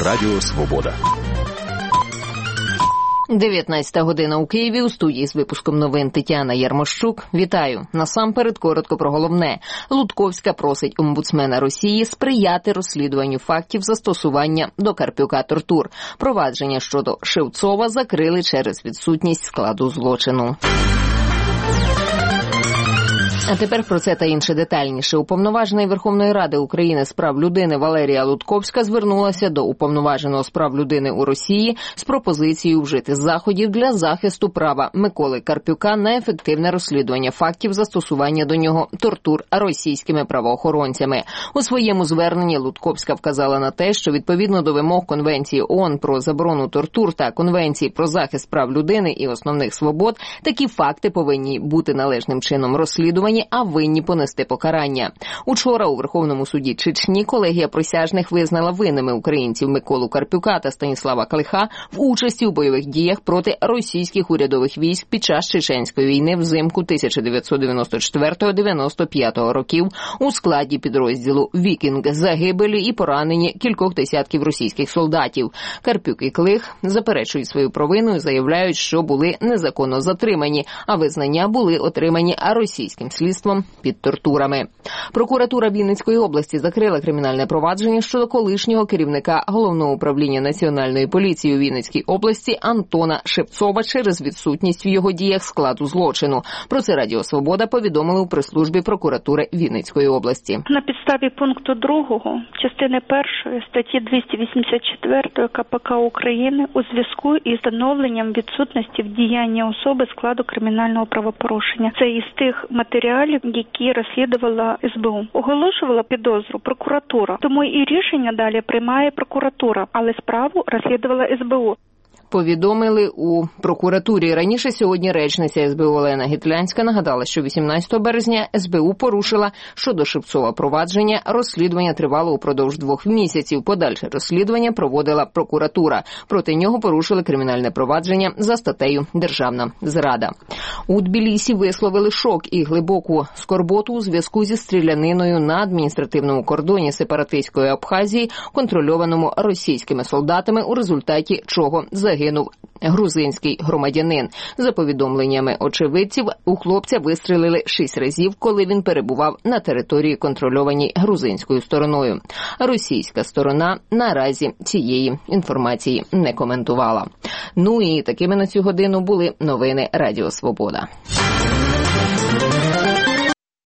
Радіо Свобода. 19 година у Києві, у студії з випуском новин Тетяна Ярмощук. Вітаю. Насамперед коротко про головне. Лутковська просить омбудсмена Росії сприяти розслідуванню фактів застосування до Карпюка тортур. Провадження щодо Шевцова закрили через відсутність складу злочину. А тепер про це та інше детальніше. Уповноважена Верховної Ради України з прав людини Валерія Лутковська звернулася до уповноваженого з прав людини у Росії з пропозицією вжити заходів для захисту права Миколи Карпюка на ефективне розслідування фактів застосування до нього тортур російськими правоохоронцями. У своєму зверненні Лутковська вказала на те, що відповідно до вимог Конвенції ООН про заборону тортур та Конвенції про захист прав людини і основних свобод, такі факти повинні бути належним чином розслідувані, а винні понести покарання. Учора у Верховному суді Чечні колегія присяжних визнала винними українців Миколу Карпюка та Станіслава Клиха в участі у бойових діях проти російських урядових військ під час Чеченської війни взимку 1994-95 років у складі підрозділу «Вікінг», загибелі і поранені кількох десятків російських солдатів. Карпюк і Клих заперечують свою провину і заявляють, що були незаконно затримані, а визнання були отримані російським слідством під тортурами. Прокуратура Вінницької області закрила кримінальне провадження щодо колишнього керівника Головного управління Національної поліції у Вінницькій області Антона Шевцова через відсутність в його діях складу злочину. Про це Радіо Свобода повідомили у прес-службі прокуратури Вінницької області. На підставі пункту 2 частини 1 статті 284 КПК України у зв'язку із встановленням відсутності в діянні особи складу кримінального правопорушення. Це із тих матеріалів, які розслідувала СБУ. Оголошувала підозру прокуратура, тому і рішення далі приймає прокуратура, але справу розслідувала СБУ. Повідомили у прокуратурі. Раніше сьогодні речниця СБУ Олена Гітлянська нагадала, що 18 березня СБУ порушила щодо Шевцова провадження. Розслідування тривало упродовж 2 місяців. Подальше розслідування проводила прокуратура. Проти нього порушили кримінальне провадження за статтею «Державна зрада». У Тбілісі висловили шок і глибоку скорботу у зв'язку зі стріляниною на адміністративному кордоні сепаратистської Абхазії, контрольованому російськими солдатами, у результаті чого загинув грузинський громадянин. За повідомленнями очевидців, у хлопця вистрелили 6 разів, коли він перебував на території, контрольованій грузинською стороною. Російська сторона наразі цієї інформації не коментувала. Ну і такими на цю годину були новини Радіо Свобода.